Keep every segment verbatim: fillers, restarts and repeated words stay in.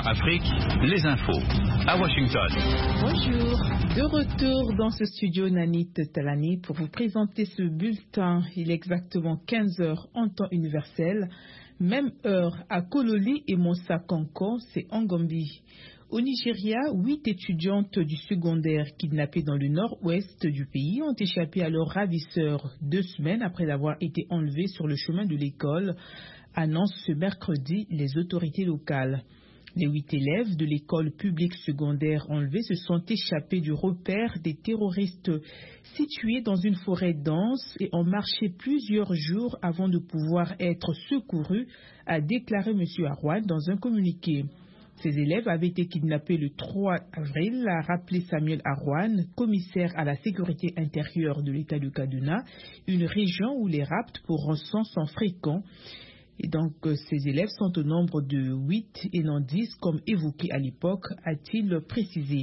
Afrique, les infos. À Washington. Bonjour. De retour dans ce studio Nanit Talani pour vous présenter ce bulletin. Il est exactement quinze heures en temps universel. Même heure à Kololi et Moussa Kanko, c'est en Gambie. Au Nigeria, huit étudiantes du secondaire kidnappées dans le nord-ouest du pays ont échappé à leurs ravisseurs deux semaines après avoir été enlevées sur le chemin de l'école, annoncent ce mercredi les autorités locales. Les huit élèves de l'école publique secondaire enlevés se sont échappés du repère des terroristes situés dans une forêt dense et ont marché plusieurs jours avant de pouvoir être secourus, a déclaré M. Arwan dans un communiqué. Ces élèves avaient été kidnappés le trois avril, a rappelé Samuel Arwan, commissaire à la sécurité intérieure de l'État de Kaduna, une région où les rapts pour rançon sont fréquents. Et donc, ces élèves sont au nombre de huit et non dix, comme évoqué à l'époque, a-t-il précisé.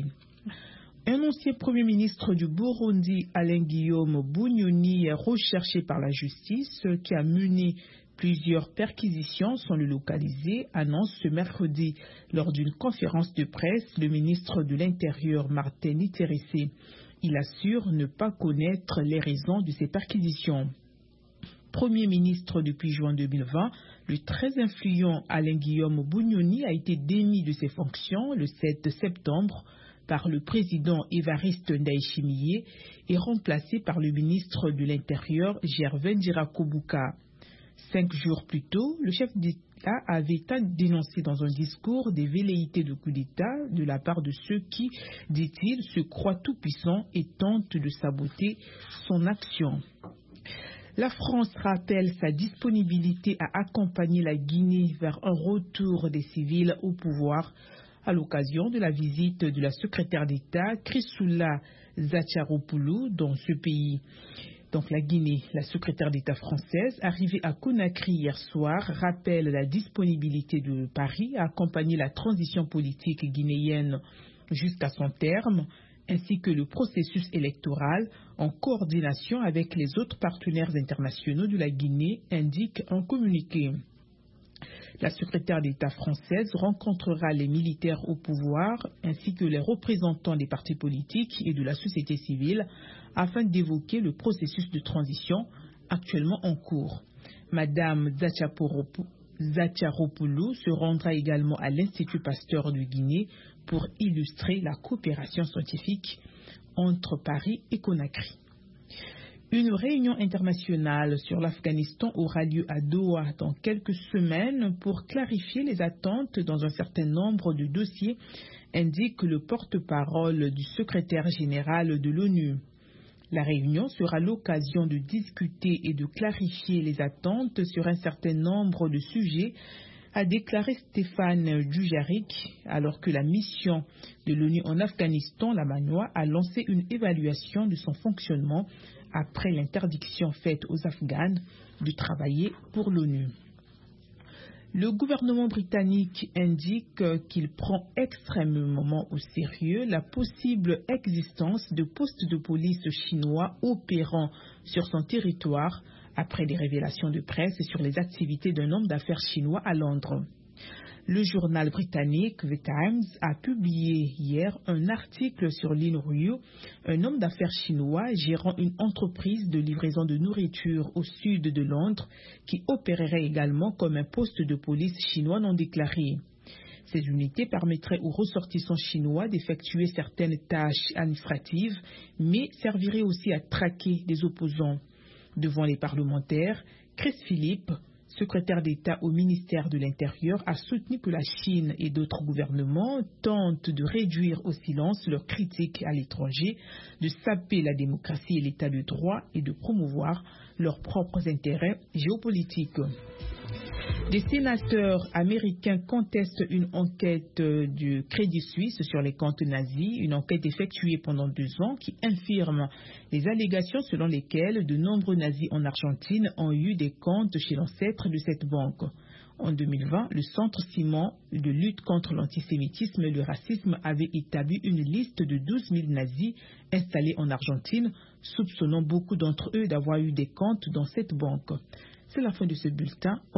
Un ancien Premier ministre du Burundi, Alain Guillaume Bunyoni, est recherché par la justice, qui a mené plusieurs perquisitions sans le localiser, annonce ce mercredi lors d'une conférence de presse le ministre de l'Intérieur, Martin Niterese. Il assure ne pas connaître les raisons de ces perquisitions. Premier ministre depuis juin deux mille vingt, le très influent Alain Guillaume Bunyoni a été démis de ses fonctions le sept septembre par le président Évariste Ndayishimiye et remplacé par le ministre de l'Intérieur Gervais Ndirakobuka. Cinq jours plus tôt, le chef d'État avait dénoncé dans un discours des velléités de coup d'État de la part de ceux qui, dit-il, se croient tout-puissants et tentent de saboter son action. La France rappelle sa disponibilité à accompagner la Guinée vers un retour des civils au pouvoir à l'occasion de la visite de la secrétaire d'État Chrysoula Zacharopoulou dans ce pays. Donc la Guinée, la secrétaire d'État française, arrivée à Conakry hier soir, rappelle la disponibilité de Paris à accompagner la transition politique guinéenne jusqu'à son terme, ainsi que le processus électoral en coordination avec les autres partenaires internationaux de la Guinée, indique un communiqué. La secrétaire d'État française rencontrera les militaires au pouvoir ainsi que les représentants des partis politiques et de la société civile afin d'évoquer le processus de transition actuellement en cours. Madame Zacharopoulou se rendra également à l'Institut Pasteur de Guinée pour illustrer la coopération scientifique entre Paris et Conakry. Une réunion internationale sur l'Afghanistan aura lieu à Doha dans quelques semaines pour clarifier les attentes dans un certain nombre de dossiers, indique le porte-parole du secrétaire général de l'ONU. La réunion sera l'occasion de discuter et de clarifier les attentes sur un certain nombre de sujets, a déclaré Stéphane Dujarric, alors que la mission de l'ONU en Afghanistan, la MANUA, a lancé une évaluation de son fonctionnement après l'interdiction faite aux Afghans de travailler pour l'ONU. Le gouvernement britannique indique qu'il prend extrêmement au sérieux la possible existence de postes de police chinois opérant sur son territoire après des révélations de presse sur les activités d'un homme d'affaires chinois à Londres. Le journal britannique The Times a publié hier un article sur Lin Ryu, un homme d'affaires chinois gérant une entreprise de livraison de nourriture au sud de Londres qui opérerait également comme un poste de police chinois non déclaré. Ces unités permettraient aux ressortissants chinois d'effectuer certaines tâches administratives, mais serviraient aussi à traquer des opposants. Devant les parlementaires, Chris Philip, secrétaire d'État au ministère de l'Intérieur, a soutenu que la Chine et d'autres gouvernements tentent de réduire au silence leurs critiques à l'étranger, de saper la démocratie et l'état de droit et de promouvoir leurs propres intérêts géopolitiques. Des sénateurs américains contestent une enquête du Crédit Suisse sur les comptes nazis, une enquête effectuée pendant deux ans qui infirme les allégations selon lesquelles de nombreux nazis en Argentine ont eu des comptes chez l'ancêtre de cette banque. En deux mille vingt, le Centre Simon de lutte contre l'antisémitisme et le racisme avait établi une liste de douze mille nazis installés en Argentine, soupçonnant beaucoup d'entre eux d'avoir eu des comptes dans cette banque. C'est la fin de ce bulletin.